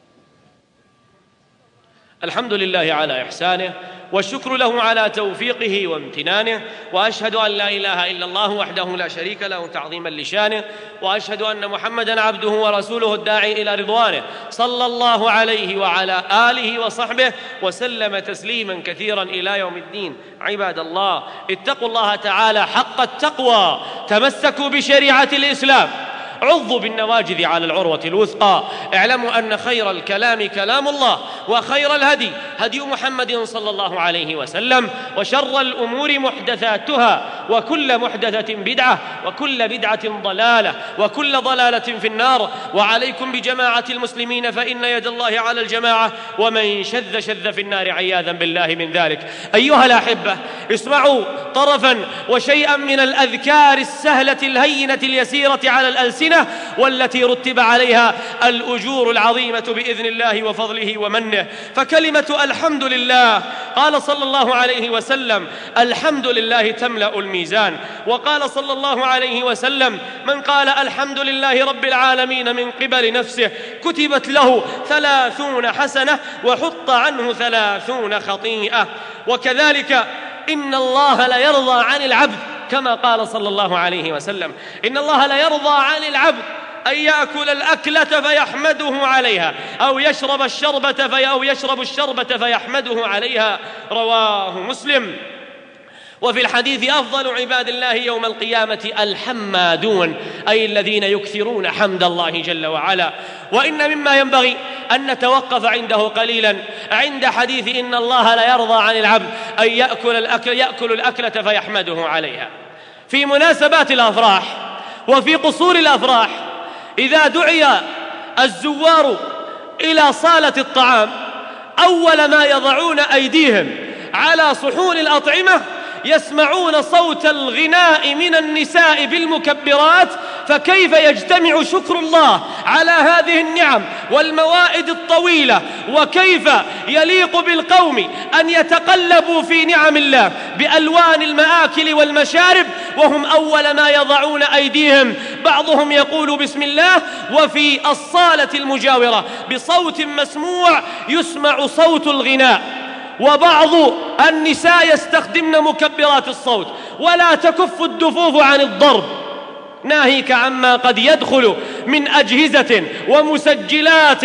الحمد لله على إحسانه، والشكر له على توفيقه وامتنانه، وأشهد أن لا إله إلا الله وحده لا شريك له تعظيما لشانه، وأشهد أن محمدًا عبده ورسوله الداعي إلى رضوانه، صلى الله عليه وعلى آله وصحبه وسلم تسليما كثيرا إلى يوم الدين. عباد الله، اتقوا الله تعالى حق التقوى، تمسكوا بشريعة الإسلام، عضوا بالنواجذ على العروة الوثقى. اعلموا أن خير الكلام كلام الله، وخير الهدي هدي محمد صلى الله عليه وسلم، وشر الأمور محدثاتها، وكل محدثة بدعة، وكل بدعة ضلالة، وكل ضلالة في النار. وعليكم بجماعة المسلمين فإن يد الله على الجماعة، ومن شذ شذ في النار عياذا بالله من ذلك. أيها الأحبة، اسمعوا طرفا وشيئا من الأذكار السهلة الهينة اليسيرة على الألسنة، والتي رتب عليها الأجور العظيمة بإذن الله وفضله ومنه. فكلمة الحمد لله، قال صلى الله عليه وسلم: الحمد لله تملأ الميزان. وقال صلى الله عليه وسلم: من قال الحمد لله رب العالمين من قبل نفسه كتبت له 30 حسنة وحط عنه 30 خطيئة. وكذلك إن الله لا يرضى عن العبد، كما قال صلى الله عليه وسلم: إن الله لا يرضى عن العبد أن يأكل الأكلة فيحمده عليها، أو يشرب الشربة فيحمده عليها. رواه مسلم. وفي الحديث: أفضل عباد الله يوم القيامة الحمادون، أي الذين يكثرون حمد الله جل وعلا. وإن مما ينبغي أن نتوقف عنده قليلا عند حديث إن الله لا يرضى عن العبد أن يأكل الأكلة فيحمده عليها. في مناسبات الأفراح وفي قصور الأفراح، إذا دعي الزوار إلى صالة الطعام، أول ما يضعون أيديهم على صحون الأطعمة يسمعون صوت الغناء من النساء بالمكبرات. فكيف يجتمع شكر الله على هذه النعم والموائد الطويلة، وكيف يليق بالقوم أن يتقلبوا في نعم الله بألوان المآكل والمشارب وهم أول ما يضعون أيديهم بعضهم يقول بسم الله، وفي الصالة المجاورة بصوت مسموع يسمع صوت الغناء. وبعض النساء يستخدمن مكبرات الصوت، ولا تكف الدفوف عن الضرب، ناهيك عما قد يدخل من أجهزة ومسجلات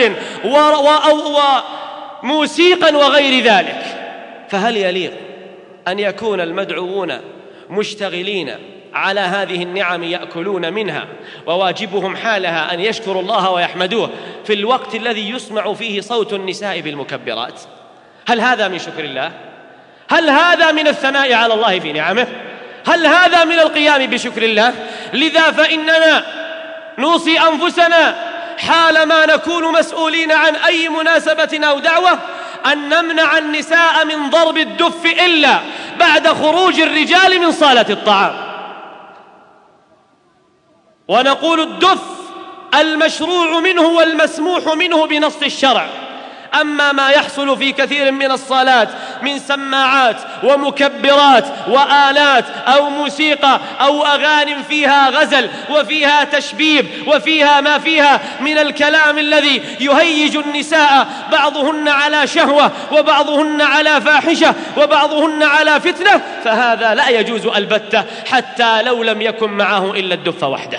وموسيقى وغير ذلك. فهل يليق أن يكون المدعوون مشتغلين على هذه النعم يأكلون منها، وواجبهم حالها أن يشكروا الله ويحمدوه في الوقت الذي يسمع فيه صوت النساء بالمكبرات؟ هل هذا من شكر الله؟ هل هذا من الثناء على الله في نعمه؟ هل هذا من القيام بشكر الله؟ لذا فإننا نوصي أنفسنا حال ما نكون مسؤولين عن أي مناسبة أو دعوة أن نمنع النساء من ضرب الدف إلا بعد خروج الرجال من صالة الطعام. ونقول الدف المشروع منه والمسموح منه بنص الشرع. أما ما يحصل في كثير من الصالات من سماعات ومكبرات وآلات أو موسيقى أو أغاني فيها غزل وفيها تشبيب وفيها ما فيها من الكلام الذي يهيج النساء، بعضهن على شهوة وبعضهن على فاحشة وبعضهن على فتنة، فهذا لا يجوز البتة حتى لو لم يكن معه إلا الدف وحده.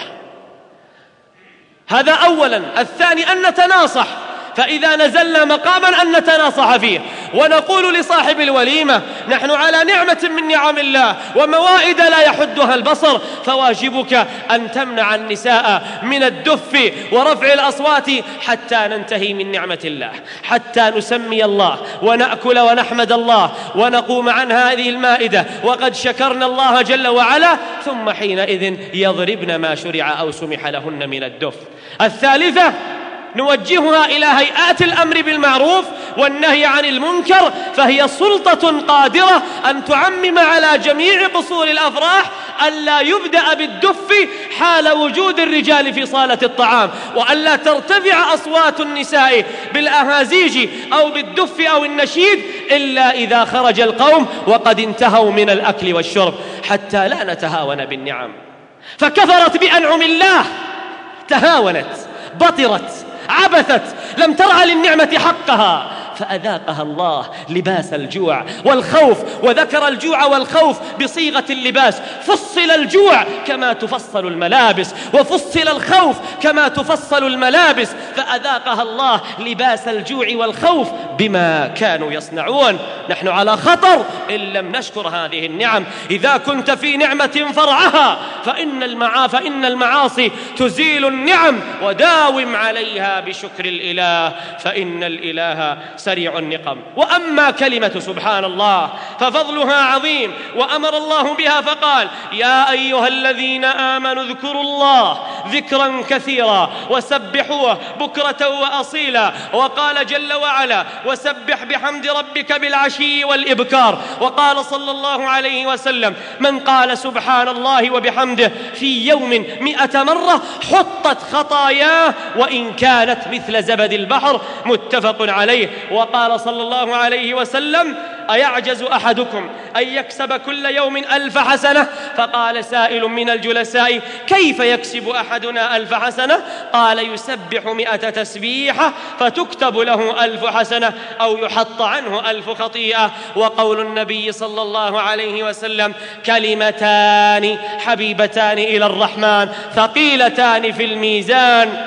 هذا أولا. الثاني أن نتناصح، فإذا نزلنا مقاما أن نتناصح فيه ونقول لصاحب الوليمة: نحن على نعمة من نعم الله وموائد لا يحدها البصر، فواجبك أن تمنع النساء من الدف ورفع الأصوات حتى ننتهي من نعمة الله، حتى نسمي الله ونأكل ونحمد الله ونقوم عن هذه المائدة وقد شكرنا الله جل وعلا، ثم حينئذ يضربن ما شرع أو سمح لهن من الدف. الثالثة نوجهها إلى هيئات الأمر بالمعروف والنهي عن المنكر، فهي سلطة قادرة أن تعمم على جميع قصور الأفراح ألا يبدأ بالدف حال وجود الرجال في صالة الطعام، وألا ترتفع أصوات النساء بالأهازيج أو بالدف أو النشيد إلا إذا خرج القوم وقد انتهوا من الأكل والشرب، حتى لا نتهاون بالنعم. فكفرت بأنعم الله، تهاونت، بطرت، عبثت، لم ترعى للنعمة حقها، فأذاقها الله لباس الجوع والخوف، وذكر الجوع والخوف بصيغة اللباس. فصل الجوع كما تفصل الملابس، وفصل الخوف كما تفصل الملابس، فأذاقها الله لباس الجوع والخوف بما كانوا يصنعون. نحن على خطر إن لم نشكر هذه النعم. إذا كنت في نعمة فرعها فإن المعاصي تزيل النعم، وداوم عليها بشكر الإله فإن الإله سريع النقم. وأما كلمة سبحان الله ففضلها عظيم، وأمر الله بها فقال: يا أيها الذين آمنوا اذكروا الله ذكرا كثيرا وسبحوه بكرة وأصيلا. وقال جل وعلا: وسبح بحمد ربك بالعشي والإبكار. وقال صلى الله عليه وسلم: من قال سبحان الله وبحمده في يوم 100 مرة حطت خطاياه وإن كانت مثل زبد البحر. متفق عليه. وقال صلى الله عليه وسلم: أيعجز أحدكم أن يكسب كل يوم 1000 حسنة؟ فقال سائل من الجلساء: كيف يكسب أحدنا 1000 حسنة؟ قال: يسبح 100 تسبيحة فتكتب له 1000 حسنة أو يحط عنه 1000 خطيئة. وقول النبي صلى الله عليه وسلم: كلمتان حبيبتان إلى الرحمن ثقيلتان في الميزان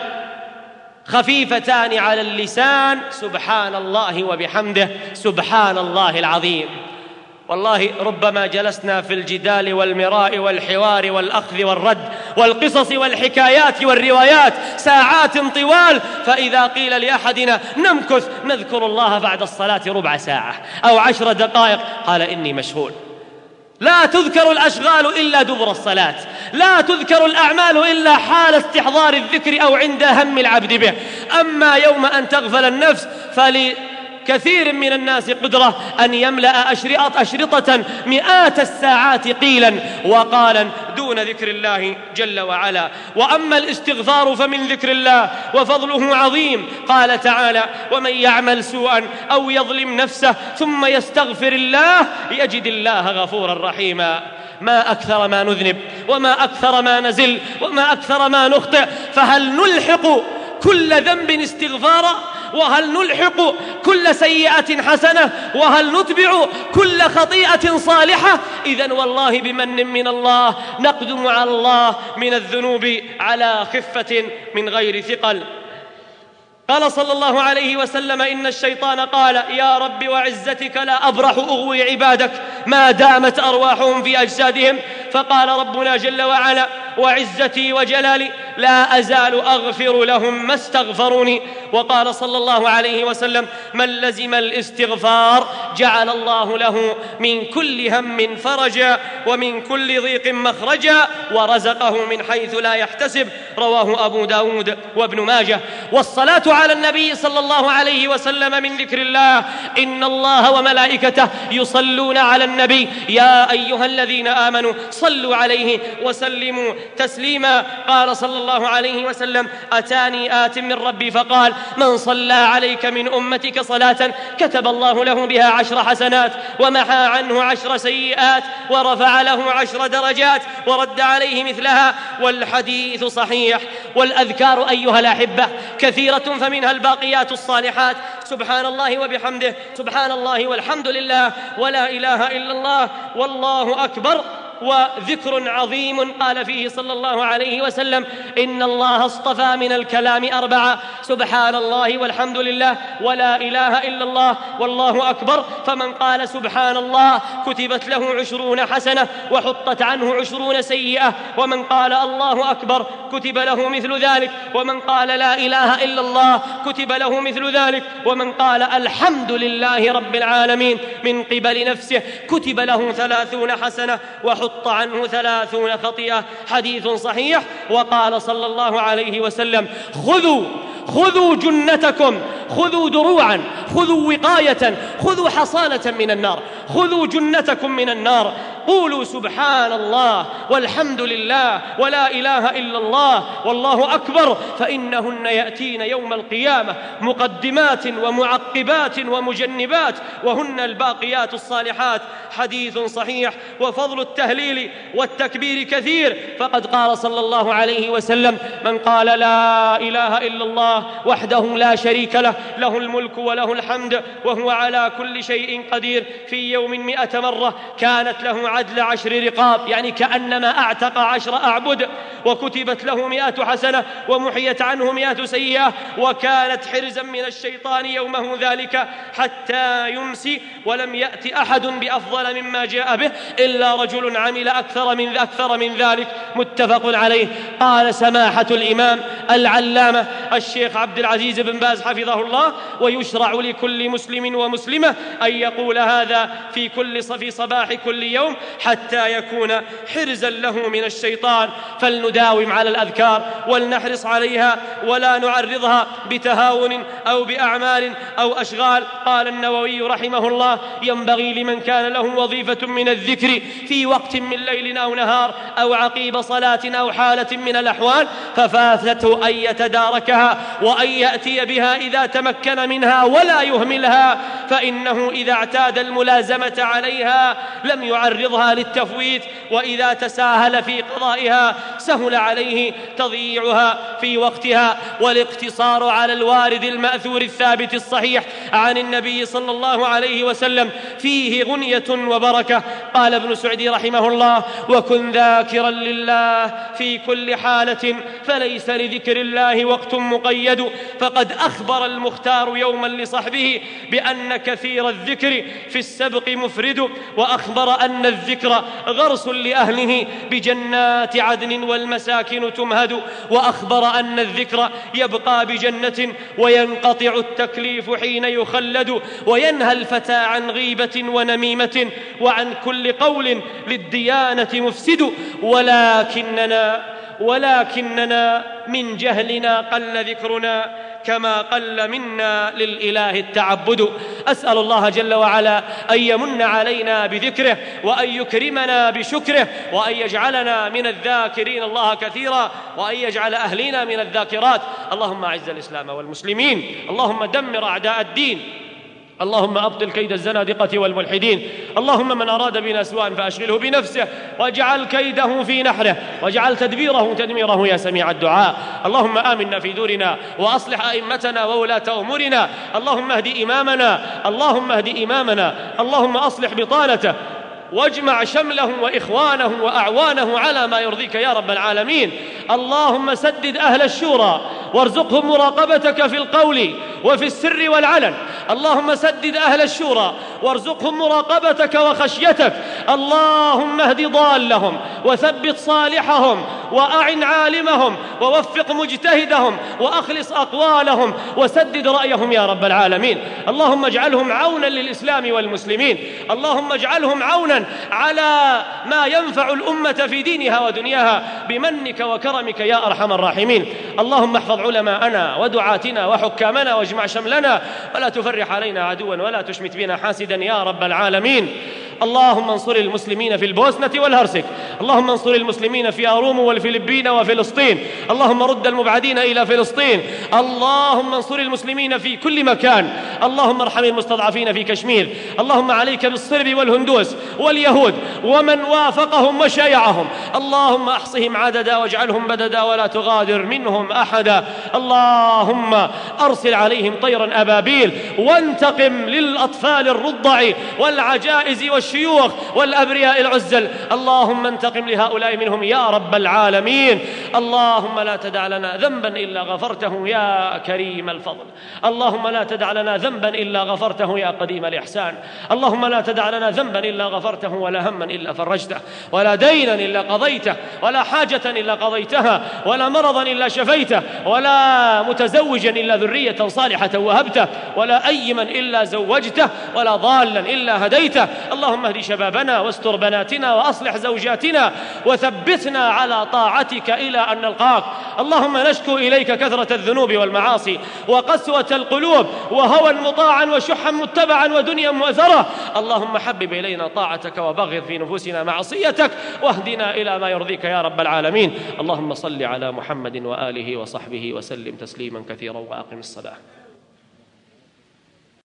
خفيفتان على اللسان، سبحان الله وبحمده سبحان الله العظيم. والله ربما جلسنا في الجدال والمراء والحوار والأخذ والرد والقصص والحكايات والروايات ساعات طوال، فإذا قيل لأحدنا نمكث نذكر الله بعد الصلاة ربع ساعة أو 10 دقائق قال: إني مشغول. لا تذكر الأشغال إلا دبر الصلاة، لا تذكر الأعمال إلا حال استحضار الذكر أو عند هم العبد به. أما يوم أن تغفل النفس فلكثير من الناس قدرة أن يملأ أشرطة مئات الساعات قيلا وقالا دون ذكر الله جل وعلا. وأما الاستغفار فمن ذكر الله وفضله عظيم. قال تعالى: ومن يعمل سوءا أو يظلم نفسه ثم يستغفر الله يجد الله غفورا رحيما. ما أكثر ما نذنب وما أكثر ما نزل وما أكثر ما نخطئ، فهل نلحق كل ذنب استغفارا؟ وهل نلحق كل سيئة حسنة؟ وهل نتبع كل خطيئة صالحة؟ إذن والله بمن من الله نقدم على الله من الذنوب على خفة من غير ثقل. قال صلى الله عليه وسلم: إن الشيطان قال: يا رب وعزتك لا أبرح أغوي عبادك ما دامت أرواحهم في أجسادهم. فقال ربنا جل وعلا: وعزتي وجلالي لا أزال أغفر لهم ما استغفروني. وقال صلى الله عليه وسلم: من لزم الاستغفار جعل الله له من كل هم فرجا ومن كل ضيق مخرجا ورزقه من حيث لا يحتسب. رواه أبو داود وابن ماجه. والصلاة على النبي صلى الله عليه وسلم من ذكر الله. إن الله وملائكته يصلون على النبي يا أيها الذين آمنوا صلوا عليه وسلموا تسليما. قال صلى الله عليه وسلم: أتاني آت من ربي فقال: من صلى عليك من أمتك صلاة كتب الله له بها 10 حسنات ومحى عنه 10 سيئات ورفع له 10 درجات ورد عليه مثلها. والحديث صحيح. والأذكار أيها الأحبة كثيرة، فمنها الباقيات الصالحات: سبحان الله وبحمده، سبحان الله والحمد لله ولا إله إلا الله والله أكبر. وذكر عظيم قال فيه صلى الله عليه وسلم: إن الله اصطفى من الكلام 4: سبحان الله والحمد لله ولا إله إلا الله والله أكبر. فمن قال سبحان الله كتبت له 20 حسنة وحطت عنه 20 سيئة. ومن قال الله أكبر كتب له مثل ذلك. ومن قال لا إله إلا الله كتب له مثل ذلك. ومن قال الحمد لله رب العالمين من قبل نفسه كتب له 30 حسنة وحط عنه 30 خطيئة. حديث صحيح. وقال صلى الله عليه وسلم: خذوا جنتكم، خذوا دروعا، خذوا وقاية، خذوا حصانة من النار، خذوا جنتكم من النار. قولوا سبحان الله والحمد لله ولا إله إلا الله والله أكبر، فإنهن يأتين يوم القيامة مقدمات ومعقبات ومجنبات، وهن الباقيات الصالحات. حديث صحيح. وفضل التهليل والتكبير كثير، فقد قال صلى الله عليه وسلم: من قال لا إله إلا الله وحده لا شريك له، له الملك وله الحمد وهو على كل شيء قدير، في يوم 100 مرة كانت له عدل 10 رقاب، يعني كأنما أعتق 10 أعبد، وكتبت له 100 حسنة ومحيت عنه 100 سيئة، وكانت حرزا من الشيطان يومه ذلك حتى يمسي. ولم يأت أحد بأفضل مما جاء به إلا رجل عمل أكثر من ذلك. متفق عليه. قال سماحة الإمام العلامة الشيخ عبد العزيز بن باز حفظه الله: ويشرع لكل مسلم ومسلمة أن يقول هذا في صباح كل يوم حتى يكون حرزا له من الشيطان. فلنداوم على الأذكار ولنحرص عليها ولا نعرضها بتهاون أو بأعمال أو أشغال. قال النووي رحمه الله: ينبغي لمن كان له وظيفة من الذكر في وقت من ليل أو نهار أو عقيب صلاة أو حالة من الأحوال ففاتته أن يتداركها وأن يأتي بها إذا تمكن منها ولا يهملها، فإنه إذا اعتاد الملازمة عليها لم يعرضها للتفويت، وإذا تساهل في قضائها سهل عليه تضييعها في وقتها. والاقتصار على الوارد المأثور الثابت الصحيح عن النبي صلى الله عليه وسلم فيه غنية وبركة. قال ابن سعدي رحمه الله: وكن ذاكرا لله في كل حالة، فليس لذكر الله وقت مقيد. فقد أخبر المختار يوما لصحبه بأن كثير الذكر في السبق مفرد، وأخبر أن الذكر غرس لأهله بجنات عدن والمساكن تمهد، وأخبر أن الذكر يبقى بجنة وينقطع التكليف حين يخلد، وينهى الفتى عن غيبة ونميمة وعن كل قول للديانة مفسد. ولكننا من جهلنا قل ذكرنا كما قل منا للإله التعبد. أسأل الله جل وعلا أن يمن علينا بذكره، وأن يكرمنا بشكره، وأن يجعلنا من الذاكرين الله كثيرا، وأن يجعل أهلنا من الذاكرات. اللهم أعز الإسلام والمسلمين، اللهم دمر أعداء الدين، اللهم أبطل كيد الزنادقة والملحدين، اللهم من أراد بنا سوءا فأشغله بنفسه واجعل كيده في نحره واجعل تدبيره تدميره يا سميع الدعاء. اللهم آمنا في دورنا وأصلح أئمتنا وولاة أمورنا، اللهم اهد إمامنا، اللهم أصلح بطانته واجمع شمله وإخوانه وأعوانه على ما يرضيك يا رب العالمين. اللهم سدد أهل الشورى وارزقهم مراقبتك في القول وفي السر والعلن. اللهم سدد أهل الشورى وارزقهم مراقبتك وخشيتك. اللهم اهد ضالهم وثبت صالحهم وأعن عالمهم ووفق مجتهدهم وأخلص أقوالهم وسدد رأيهم يا رب العالمين. اللهم اجعلهم عونا للإسلام والمسلمين، اللهم اجعلهم عونا على ما ينفع الأمة في دينها ودنياها بمنك وكرمك يا أرحم الراحمين. اللهم احفظ علماءنا ودعاتنا وحكامنا واجمع شملنا، ولا تفرح علينا عدوا ولا تشمت بنا حاسدا يا رب العالمين. اللهم انصر المسلمين في البوسنة والهرسك، اللهم انصر المسلمين في أرومو والفلبين وفلسطين، اللهم رد المبعدين إلى فلسطين، اللهم انصر المسلمين في كل مكان، اللهم ارحم المستضعفين في كشمير، اللهم عليك بالصرب والهندوس واليهود ومن وافقهم وشايعهم، اللهم احصهم عددا واجعلهم بددا ولا تغادر منهم أحدا، اللهم أرسل عليهم طيرا أبابيل، وانتقم للأطفال الرضع والعجائز والشيوخ والأبرياء العزل، اللهم انتقم لهؤلاء منهم يا رب العالمين. اللهم لا تدع لنا ذنبا إلا غفرته يا كريم الفضل، اللهم لا تدع لنا ذنبا إلا غفرته يا قديم الإحسان، اللهم لا تدع لنا ذنبا إلا غفرته ولا هما إلا فرجته ولا دينا إلا قضيته ولا حاجة إلا قضيتها ولا مرضا إلا شفيته ولا متزوجا إلا ذرية صالحة وهبته ولا أيما إلا زوجته ولا ضالا إلا هديته. اللهم اهد شبابنا واستر بناتنا وأصلح زوجاتنا وثبتنا على طاعتك إلى أن نلقاك. اللهم نشكو إليك كثرة الذنوب والمعاصي وقسوة القلوب وهوى مطاعا وشحا متبعا ودنيا مؤثرة. اللهم حبب إلينا طاعتك وبغض في نفوسنا معصيتك واهدنا إلى ما يرضيك يا رب العالمين. اللهم صل على محمد وآله وصحبه وسلم تسليما كثيرا وأقم الصلاة.